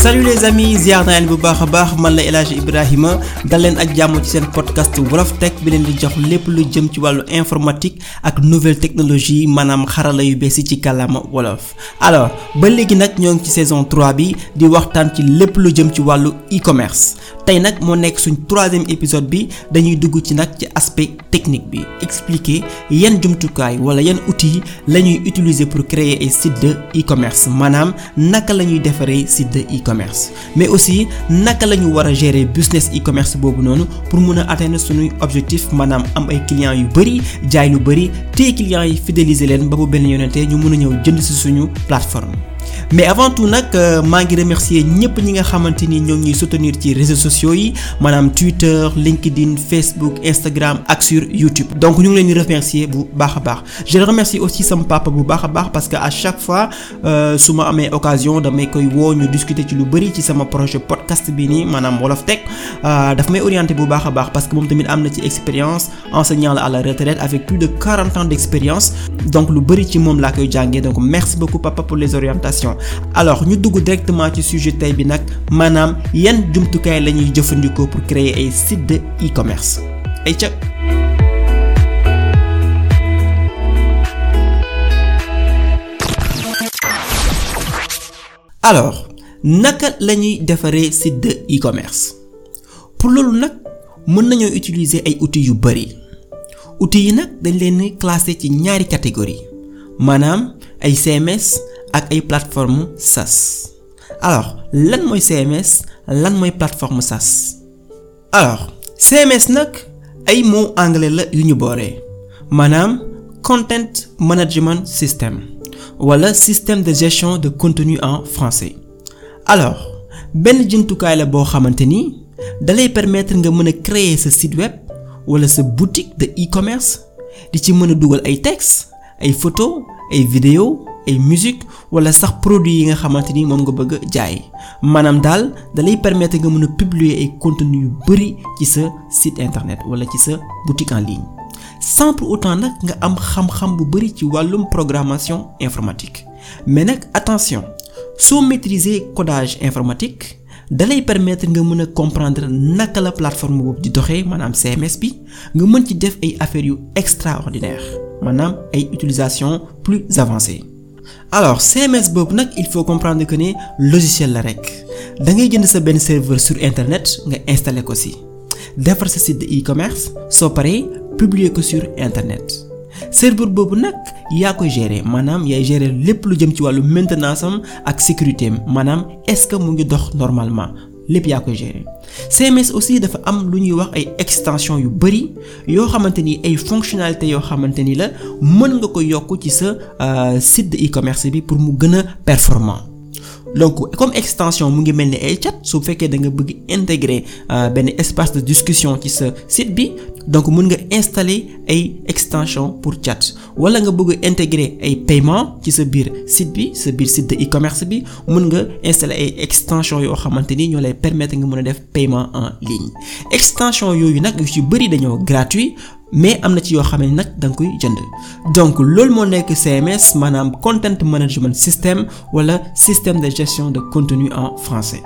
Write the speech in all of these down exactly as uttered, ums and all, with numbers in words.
Salut les amis, ziar naa leen bu baax a baax man la El Hadj Ibrahima dal leen ak jàmm ci seen podcast Wolof Tech bi leen di jox lépp lu jëm ci wàllu informatique ak nouvelle technologie maanaam xarala yu bees yi ci kàllaama wolof. Alors ba léegi nag ñoo ngi ci saison trois bi di waxtaan ci lépp lu jëm ci wàllu e-commerce tey nag moo nekk suñ troisième épisode bi dañuy dugg ci nag ci aspect technique bi expliquer yan jumtukaay wala yan outils la ñuy utiliser pour créer ay site de e-commerce maanaam naka la ñuy defaree site de e-commerce. mais aussi naka la ñu war a gérer business e-commerce boobu noonu pour mun a atteindre suñuy objectif maanaam am ay clients yu bari jaay lu bari te clients yi fidéliser leen ba bu benn yoonante ñu mun a ñëw jënd ci suñu plateforme. mais avant tout nag maa ngi remercier ñëpp ñi nga xamante ni ñoo ngi ñuy soutenir ci réseaux sociaux yi maanaam Twitter, LinkedIn, Facebook, Instagram ak sur YouTube donc ñu ngi leen di remercier bu baax a baax je remercie aussi sama papa bu baax a baax parce que à chaque fois su ma amee occasion damay koy woo ñu discuter ci lu bari ci sama projet podcast bi nii maanaam Wolof Tech daf may orienter bu baax a baax parce que moom tamit am na ci expérience enseignant la à la retraite avec plus de quarante ans d'expérience donc lu bari ci moom laa koy jàngee donc merci beaucoup papa pour les orientations. alors ñu dugg directement ci sujet tey bi nag maanaam yan jumtukaay la ñuy jëfandikoo pour créer ay site de e-commerce ay ca alors naka la ñuy defaree site de e-commerce pour loolu nag mën nañoo utiliser ay outils yu bari outils yi nag dañ leen classer ci ñaari catégorie maanaam ay C M S ak ay plateforme SaaS alors lan mooy C M S lan mooy plateforme SaaS alors C M S nag ay mots anglais la yu ñu booree maanaam content management system wala système de gestion de contenu en français alors benn jumtukaay la boo xamante ni dalay permettre nga mën a créer sa site web wala sa boutique de e-commerce di ci mën a dugal ay texte ay photo ay vidéo ay musique wala sax produit yi nga xamante ni moom nga bëgg jaay maanaam daal dalay permettre nga mën a publier ay contenu yu bari ci sa site internet wala ci sa boutique en ligne sans pour autant nag nga am xam-xam bu bari ci wàllum programmation informatique mais nag attention soo maîtriser codage informatique dalay permettre nga mën a comprendre naka la plateforme boobu di doxee maanaam C M S bi nga mën ci def ay affaires yu extraordinaire maanaam ay utilisation plus avancée. alors C M S boobu nag il faut comprendre que ne logiciel la rek da ngay jënd sa benn serveur sur internet nga installer ko ci defar sa site de e-commerce soo paree publier ko sur internet serveur boobu nag yaa koy gérer maanaam yaay gérer lépp lu jëm ci wàllu maintenance am ak sécurité am maanaam est-ce que mu ngi dox normalement lépp yaa koy gérer C M S aussi dafa am lu ñuy wax ay extension yu bari yoo xamante ni ay fonctionnalités yoo xamante ni la mën nga ko yokk ci sa site de e-commerce bi pour mu gën a performant donc comme extension mu ngi mel ni ay chat su fekkee da nga bëgg intégrer benn espace de discussion ci sa site bi donc mën nga installer ay extension pour chat wala nga bëgg intégrer ay paiement ci sa biir site bi sa biir site de e-commerce bi mën nga installer ay extension yoo xamante ni ñoo lay permettre nga mën a def paiement en ligne extension yooyu nag yu ci bari dañoo gratuit mais am na ci yoo xam ne nag da nga koy jënd donc loolu moo nekk C M S maanaam content management system wala système de gestion de contenu en français.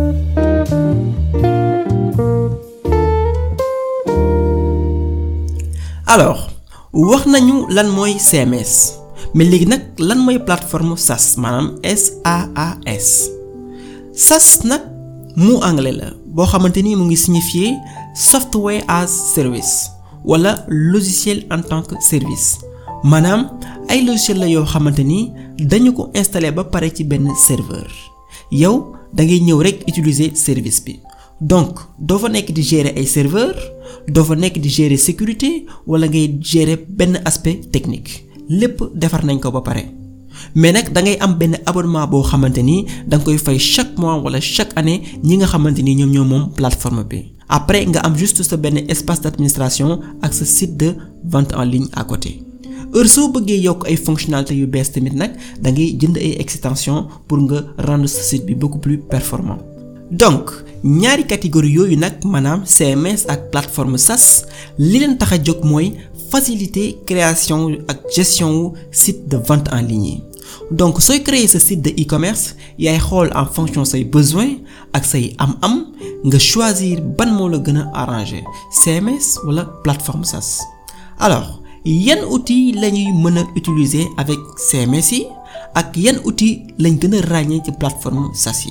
alors wax nañu lan mooy C M S mais léegi nag lan mooy plateforme SaaS maanaam S A A S SaaS nag mu anglais la boo xamante ni mu ngi signifier software as service wala logiciel en tant que service maanaam ay logiciel la yoo xamante ni dañu ko installer ba pare ci benn serveur yow da ngay ñëw rek utiliser service bi donc doo fa nekk di gérer ay serveur doo fa nekk di gérer sécurité wala ngay gérer benn aspect technique lépp defar nañ ko ba pare mais nag da ngay am benn abonnement boo xamante ni da nga koy fay chaque mois wala chaque année ñi nga xamante ni ñoom ñoo moom plateforme bi après nga am juste sa benn espace d'administration ak sa site de vente en ligne à côté heure soo bëggee yokk ay fonctionnalités yu bees tamit nag da ngay jënd ay extension pour nga rendre sa site bi beaucoup plus performant donc ñaari catégorie yooyu nag maanaam C M S ak plateforme SaaS li leen tax a jóg mooy faciliter création ak gestion wu site de vente en ligne donc sooy créer sa site de e-commerce yaay xool en fonction say besoins ak say am-am nga choisir ban moo la gën a arranger C M S wala plateforme SaaS. alors yan outils la ñuy mën a utiliser avec C M S yi ak yan outils lañ gën a ràññee ci plateforme SaaS yi.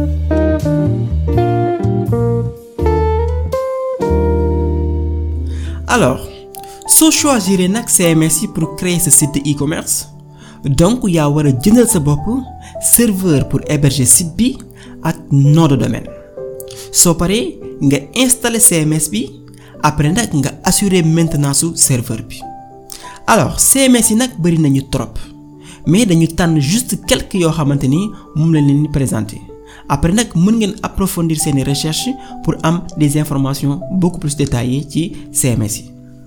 alors soo choisir nag C M S yi pour créer sa site de e-commerce donc yaa war a jëndal sa bopp serveur pour héberger site bi ak nom de domaine soo paree nga installer C M S bi après nag nga assurer maintenance su serveur bi. alors C M S yi nag bari nañu trop mais dañu tànn juste quelques yoo xamante ni moom lañ leen di présenter après nag mën ngeen approfondir seeni recherche pour am des informations beaucoup plus détaillées ci C M S yi.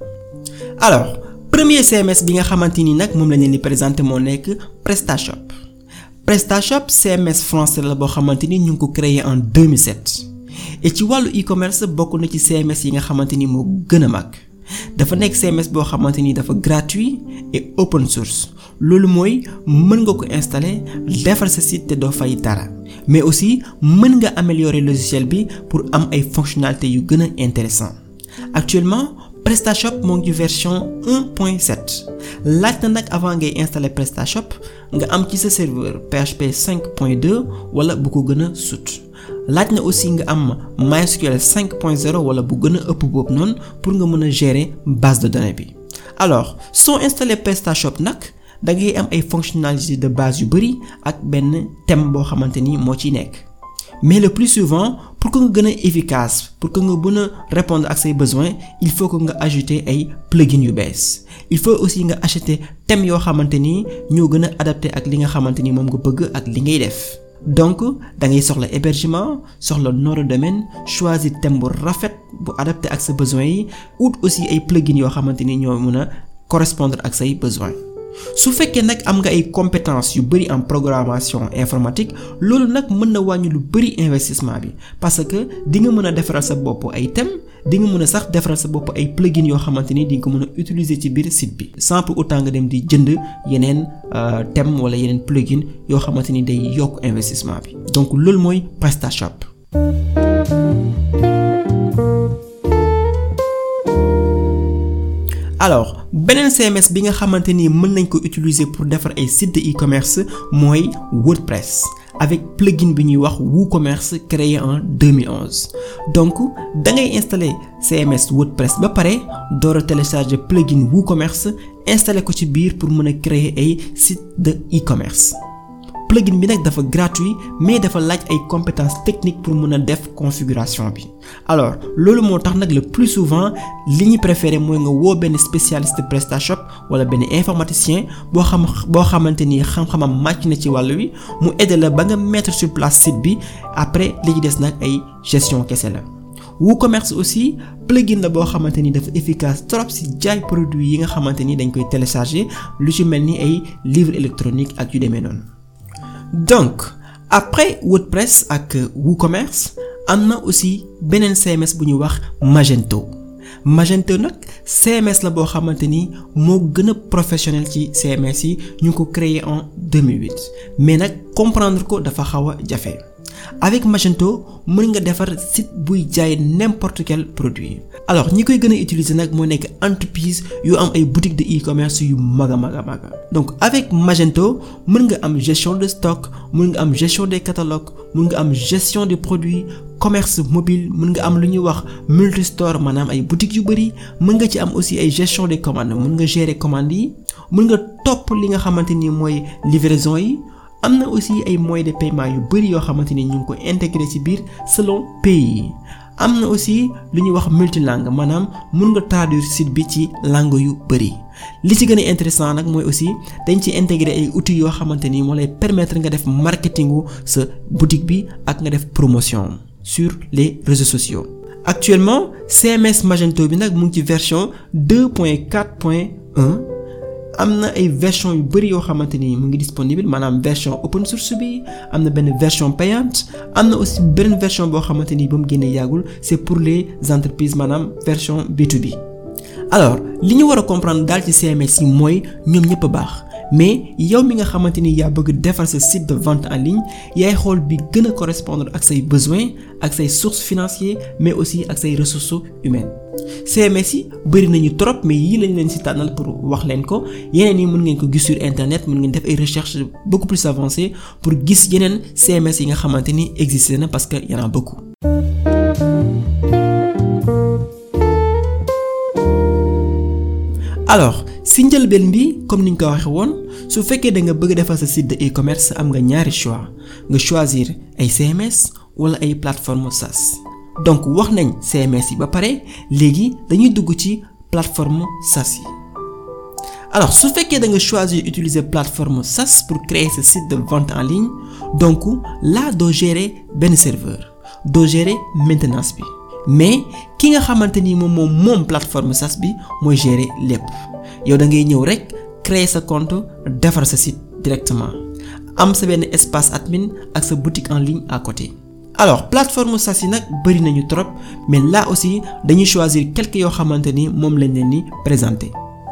alors premier C M S bi nga xamante ni nag moom lañ leen di présenter moo nekk PrestaShop. PrestaShop C M S français la boo xamante ni ñu ngi ko créé en deux mille sept et ci wàllu e-commerce bokk na ci C M S yi nga xamante ni moo gën a mag. dafa nekk C M S boo xamante ni dafa gratuit et open source loolu mooy mën nga ko installer defar sa site te doo fay dara mais aussi mën nga améliorer logiciel bi pour am ay fonctionnalités yu gën a intéressant. actuellement PrestaShop moo ngi ci version un point sept laaj na nag avant ngay installer PrestaShop nga am ci sa serveur P H P cinq point deux wala bu ko gën a sut. laaj na aussi nga am MySQL cinq point zéro wala bu gën a ëpp boobu noonu pour nga mën a gérer base de données bi. alors soo installé PrestaShop nag da ngay am ay fonctionnalités de base yu bari ak benn thème boo xamante ni moo ciy nekk mais le plus souvent pour que nga gën a efficace pour que nga mën a répondre ak say besoins il faut que nga ajouter ay plugins yu bees il faut aussi nga acheter thèmes yoo xamante ni ñoo gën a adapté ak li nga xamante ni moom nga bëgg ak li ngay def. donc da ngay soxla hébergement soxla nom de domaine choisir thème bu rafet bu adapté ak sa besoins yi ou aussi ay plugins yoo xamante ni ñoo mën a correspondre ak say besoins. su fekkee nag am nga ay compétences yu bari en programmation informatique loolu nag mën na wàññi lu bari investissement bi parce que di nga mën a defaral sa bopp ay thèmes di nga mën a sax defaral sa bopp ay plugins yoo xamante ni di nga ko mën a utiliser ci biir site bi sans pour autant nga dem di jënd yeneen thèmes wala yeneen plugins yoo xamante ni day yokk investissement bi donc loolu mooy PrestaShop. alors beneen C M S bi nga xamante ni mën nañ ko utiliser pour defar ay site de e-commerce mooy WordPress avec plugin bi ñuy wax WooCommerce créé en deux mille onze donc da ngay installer C M S WordPress ba pare door a télécharger plugin WooCommerce installer ko ci biir pour mën a créer ay site de e-commerce. plugin bi nag dafa gratuit mais dafa laaj ay compétences techniques pour mën a def configuration bi alors loolu moo tax nag le plus souvent li ñu préféré mooy nga woo benn spécialiste PrestaShop wala benn informaticien boo xam boo xamante ni xam-xamam màcc na ci wàll wi mu aider la ba nga mettre sur place site bi après li ci des nag ay gestion kese la. WooCommerce aussi plugin la boo xamante ni dafa efficace trop ci jaay produit yi nga xamante ni dañ koy télécharger lu ci mel ni ay livre électronique ak yu demee noonu. donc après WordPress ak WooCommerce am na aussi beneen C M S bu ñuy wax Magento Magento nag C M S la boo xamante ni moo gën a professionnel ci C M S yi ñu ko créé en deux mille huit mais nag comprendre ko dafa xaw a jafe. avec Magento mën nga defar site buy jaay n'importe quel produit alors ñi koy gën a utiliser nag moo nekk entreprise yu am ay boutique de e-commerce yu mag a mag a mag donc avec Magento mën nga am gestion de stock mën nga am gestion des catalogues mën nga am gestion des produits commerce mobile mën nga am lu ñuy wax multistore maanaam ay boutiques yu bari mën nga ci am aussi ay gestion des commandes mën nga gérer commandes yi mën nga topp li nga xamante ni mooy livraison yi. am na aussi ay moyens de paiement yu bari yoo xamante ni ñu ngi ko intégré ci biir selon pays yi am na aussi lu ñuy wax multilangue maanaam mën nga traduire site bi ci langue yu bari li ci gën a intéressant nag mooy aussi dañ ci intégré ay outils yoo xamante ni moo lay permettre nga def marketingu sa boutique bi ak nga def promotion sur les réseaux sociaux. actuellement C M S Magento bi nag mu ngi ci version deux point quatre point un am na ay version yu bari yoo xamante ni mu ngi disponible maanaam version open source bi am na benn version payante am na aussi beneen version boo xamante ni ba mu génnee yàggul c'est pour les entreprises maanaam version B to B. alors li ñu war a comprendre daal ci C M S yi mooy ñoom ñëpp a baax mais yow mi nga xamante ni yaa bëgg defar sa site de vente en ligne yaay xool bi gën a correspondre ak say besoins ak say sources financières mais aussi ak say ressources humaines. C M S yi bëri nañu trop mais yii lañ leen ci tànnal pour wax leen ko yeneen yi mën ngeen ko gis sur internet mën ngeen def ay recherches beaucoup plus avancées pour gis yeneen C M S yi nga xamante ni existé na parce que y en a beaucoup. alors si njëlbeen bi comme niñ ko waxee woon su fekkee da nga bëgg defar sa site de e-commerce am nga ñaari choix nga choisir ay C M S wala ay plateforme SaaS. donc wax nañ C M S yi ba pare léegi dañuy dugg ci plateforme SaaS yi. alors su fekkee da nga choisir utiliser plateforme SaaS pour créer ce site de vente en ligne donc là doo gérer benn serveur doo gérer maintenance bi mais ki nga xamante ni moom moom moom plateforme SaaS bi mooy gérer lépp yow da ngay ñëw rek créer sa compte defar sa site directement am sa benn espace admin ak sa boutique en ligne à côté. alors plateforme SaaS yi nag bëri nañu trop mais là aussi dañuy choisir quelques yoo xamante ni moom lañ leen di présenter.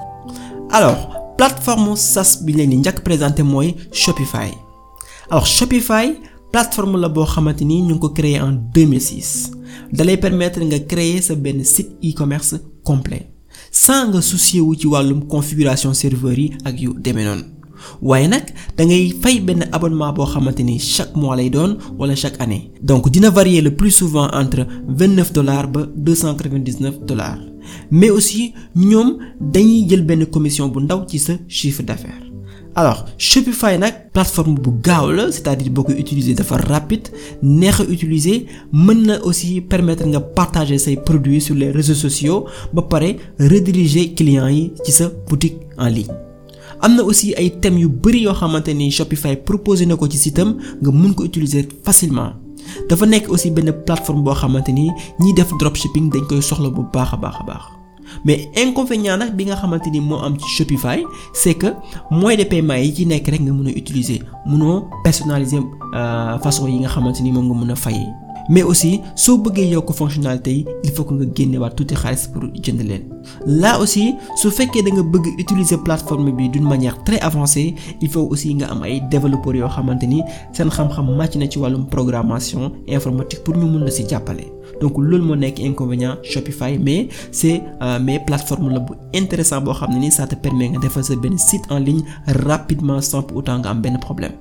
alors plateforme SaaS bi leen di njëkk présenter mooy Shopify. alors Shopify plateforme la boo xamante ni ñu ngi ko créé en deux mille six dalay permettre nga créer sa benn site e-commerce complet sans nga soucier wu ci wàllum configuration serveur yi ak yu demee noonu waaye nag da ngay fay benn abonnement boo xamante ni chaque mois lay doon wala chaque année. donc dina varier le plus souvent entre vingt-neuf dollars ba deux cent quatre-vingt-dix-neuf dollars mais aussi ñoom dañuy jël benn commission bu ndaw ci sa chiffre d'affaires. alors Shopify nag plateforme bu gaaw la c'est-à-dire boo koy utiliser dafa rapide neex a utiliser mën na aussi permettre nga partager say produits sur les réseaux sociaux ba pare rediriger clients yi ci sa boutique en ligne. am na aussi ay thèmes yu bari yoo xamante ni Shopify proposé na ko ci sitam nga mën ko utiliser facilement dafa nekk aussi benn plateforme boo xamante ni ñiy def dropshipping dañ koy soxla bu baax a baax a baax. mais inconvénient nag bi nga xamante ni moo am ci Shopify c'est que moyen de paiement yi ci nekk rek nga mën a utiliser mënoo personnaliser euh, façon yi nga xamante ni moom nga mën a fayee mais aussi soo bëggee yokk fonctionnalité yi il faut que nga génnewaat tuuti xaalis pour jënd leen. là aussi su fekkee da nga bëgg utiliser plateforme bi d'une manière très avancée il faut aussi nga am ay développeurs yoo xamante ni seen xam-xam màcc na ci wàllum programmation informatique pour ñu mën la ci jàppale. donc loolu moo nekk inconvénient Shopify mais c'est euh, mais plateforme la bu intéressant boo xam ne ni ça te permet nga defal sa benn site en ligne rapidement sans pour autant nga am benn problème.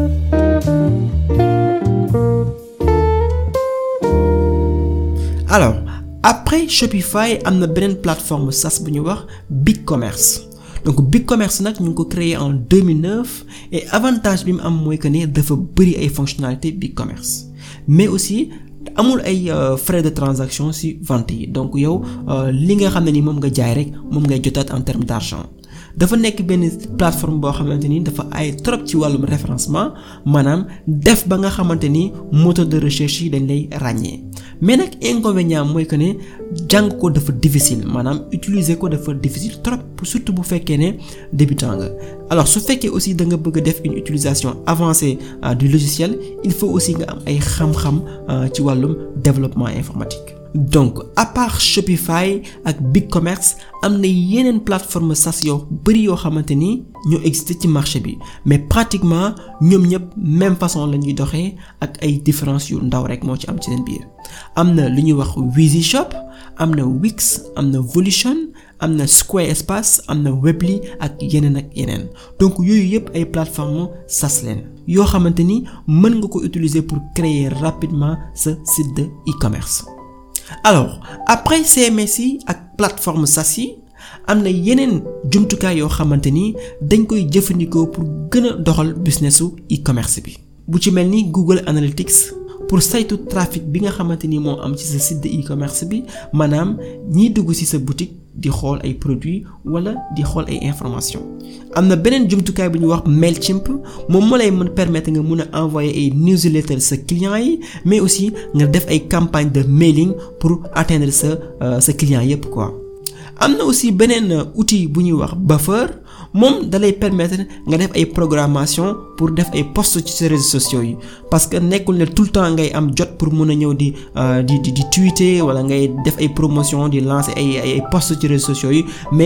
alors après Shopify am na beneen plateforme SaaS bu ñu wax BigCommerce. donc BigCommerce nag ñu ngi ko créé en deux mille neuf et avantage bi mu am mooy que ne dafa bëri ay fonctionnalités BigCommerce mais aussi amul ay frais de transaction ci vente yi donc yow li nga xam ne ni moom nga jaay rek moom ngay jotaat en termes d'argent. dafa nekk benn plateforme boo xamante ni dafa ay trop ci wàllum référencement maanaam def ba nga xamante ni moteur de recherche yi dañ lay ràññee mais nag inconvénient mooy que ne jàng ko dafa difficile maanaam utiliser ko dafa difficile trop surtout bu fekkee ne débutant nga. alors su fekkee aussi da nga bëgg a def une utilisation avancée euh, du logiciel il faut aussi nga am ay xam-xam euh, ci wàllum développement informatique. donc à part Shopify ak BigCommerce am na yeneen plateforme SaaS yoo bari yoo xamante ni ñoo existé ci marché bi mais pratiquement ñoom ñëpp même façon la ñuy doxee ak ay différences yu ndaw rek moo ci am ci seen biir. am na lu ñuy wax WheezyShop am na Wix am na Volition am na Squarespace am na Weebly ak yeneen ak yeneen donc yooyu yëpp ay plateformes SaaS leen yoo xamante ni mën nga ko utiliser pour créer rapidement sa site de e-commerce. alors après C M S yi ak plateforme SaaS yi am na yeneen jumtukaay yoo xamante ni dañ koy jëfandikoo pour gën a doxal businessu e-commerce bi bu ci mel ni Google Analytics pour saytu trafic bi nga xamante ni moo am ci sa site de e-commerce bi maanaam ñiy dugg ci sa boutique di xool ay produits wala di xool ay informations. am na beneen jumtukaay bu ñuy wax Mailchimp moom moo lay mën permettre nga mën a envoyer ay newsletter sa clients yi mais aussi nga def ay campagne de mailing pour atteindre sa euh, sa clients yépp quoi. am na aussi beneen outil bu ñuy wax Buffer moom dalay permettre nga def ay programmation pour def ay posts ci sa réseaux sociaux yi parce que nekkul ne tout le temps ngay am jot pour mën a ñëw di di di di tweeter wala ngay def ay promotion di lancer ay ay posts ci réseaux sociaux yi mais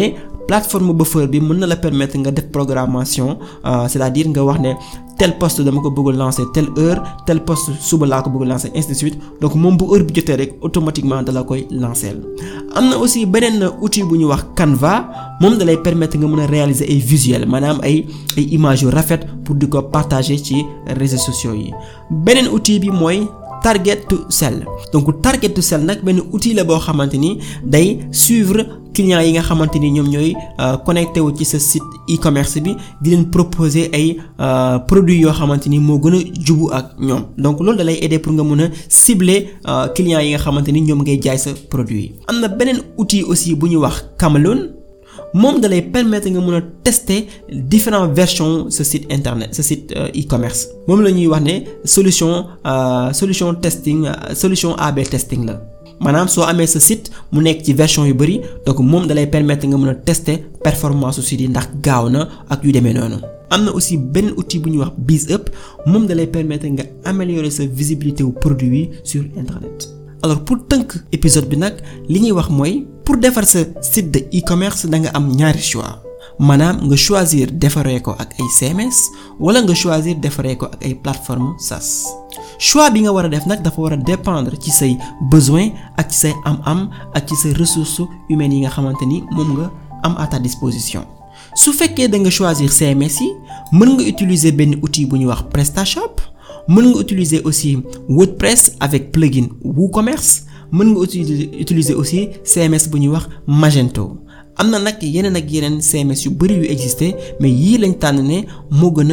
plateforme Buffer bi mën na la permettre nga def programmation euh, c'est-à-dire nga wax ne tel poste dama ko bëgg lancer telle heure tel poste suba laa ko bëgg lancer ainsi de suite donc moom bu heure bi jotee rek automatiquement da la koy lancer. am na aussi beneen outil bu ñu wax Canva moom da lay permettre nga mën a réaliser ay visuels maanaam ay ay images yu rafet pour di ko partager ci réseaux sociaux yi. beneen outil bi mooy Target to Sell donc Target to Sell nag benn outil la boo xamante ni day suivre clients yi nga xamante ni ñoom ñooy connecté wu ci sa site e-commerce bi di leen proposer ay produits yoo xamante ni moo gën a jubu ak ñoom donc loolu da lay aider pour nga mën a cibler clients yi nga xamante ni ñoom ngay jaay sa produit yi. am na beneen outil aussi bu ñuy wax Camelon moom da lay permettre nga mën a tester différentes versions sa site internet sa site e-commerce moom la ñuy wax ne solution solution testing solution A B testing la. maanaam soo amee sa site mu nekk ci version yu bari donc moom dalay permettre nga mën a tester performance su site yi ndax gaaw na ak yu demee noonu. am na aussi benn outil bu ñuy wax BizUp moom dalay permettre nga améliorer sa visibilité wu produit yi sur internet. alors pour tënk épisode bi nag li ñuy wax mooy pour defar sa site de e-commerce da nga am ñaari choix maanaam nga choisir defaree ko ak ay C M S wala nga choisir defaree ko ak ay plateforme SaaS. choix bi nga war a def nag dafa war a dépendre ci say besoin ak ci say am-am ak ci say ressources humaines yi nga xamante ni moom nga am à ta disposition. su fekkee da nga choisir C M S yi mën nga utiliser benn outil bu ñuy wax PrestaShop mën nga utiliser aussi WordPress avec plugin WooCommerce mën nga utiliser utiliser aussi C M S bu ñuy wax Magento. am na nag yeneen ak yeneen C M S yu bari yu existé mais yii lañ tànn ne moo gën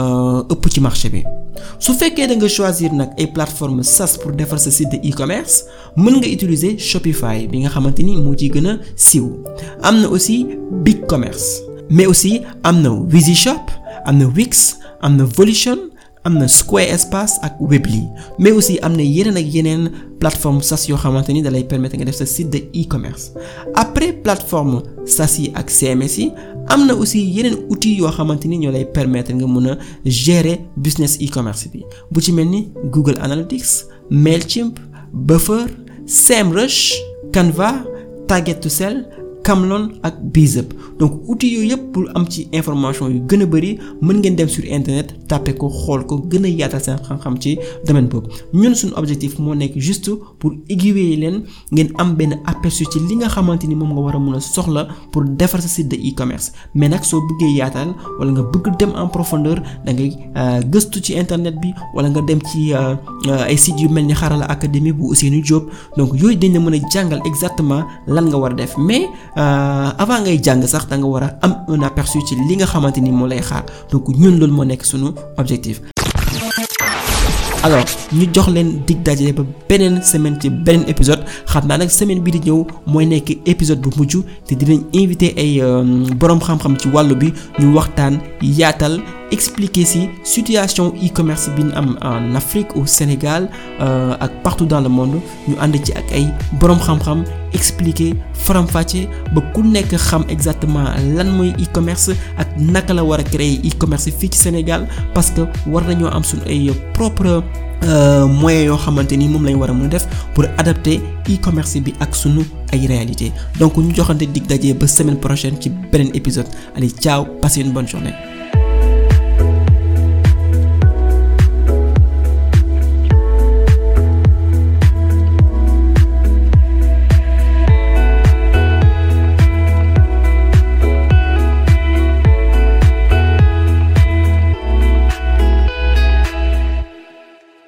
a ëpp ci marché bi. su fekkee da nga choisir nag ay plateforme SaaS pour defar sa site de e-commerce mën nga utiliser Shopify bi nga xamante ni moo ciy gën a siiw. am na aussi BigCommerce mais aussi am na WheezyShop am na Wix am na Volition am na Squarespace ak Weebly mais aussi am na yeneen ak yeneen plateforme SaaS yoo xamante ni da lay permettre nga def sa site de e-commerce. après plateforme SaaS yi ak C M S yi am na aussi yeneen outils yoo xamante ni ñoo lay permettre nga mën a gérer business e-commerce bi bu ci mel ni Google Analytics, Mailchimp, Buffer, SEMrush, Canva, Target to Sell, Camelon ak BizUp donc outils yooyu yëpp pour am ci information yu gën a bari mën ngeen dem sur internet taper ko xool ko gën a yaatal seen xam-xam ci domaine boobu. ñun suñu objectif moo nekk juste pour aiguiller leen ngeen am benn aperçu ci li nga xamante ni moom nga war a mën a soxla pour defar sa site de e-commerce mais nag soo bëggee yaatal wala nga bëgg dem en profondeur da ngay gëstu ci internet bi wala nga dem ci ay sites yu mel ni Xarala Académie bu Ousseynou Diop donc yooyu dañ la mën a jàngal exactement lan nga war a def mais Euh, avant ngay jàng sax da nga war a am un aperçu ci li nga xamante ni moo lay xaar donc ñun loolu moo nekk sunu objectif. alors ñu jox leen dig daje ba beneen semaine ci beneen épisode xam naa nag semaine bii di ñëw mooy nekk épisode bu mujj te dinañ invité ay boroom xam-xam ci wàllu bi ñu waxtaan yaatal expliquer ci situation e-commerce bi ñu am en Afrique au Sénégal euh, ak partout dans le monde ñu ànd ci ak ay boroom xam-xam expliquer faram-fàcce ba ku nekk xam exactement lan mooy e-commerce ak naka la war a créer e-commerce fii ci Sénégal parce que war nañoo am suñu ay propre euh, moyens yoo xamante ni moom lañ war a mën a def pour adapter e-commerce bi ak sunu ay réalité donc ñu joxante dig daje ba semaine prochaine ci beneen épisode allez ciao passez une bonne journée.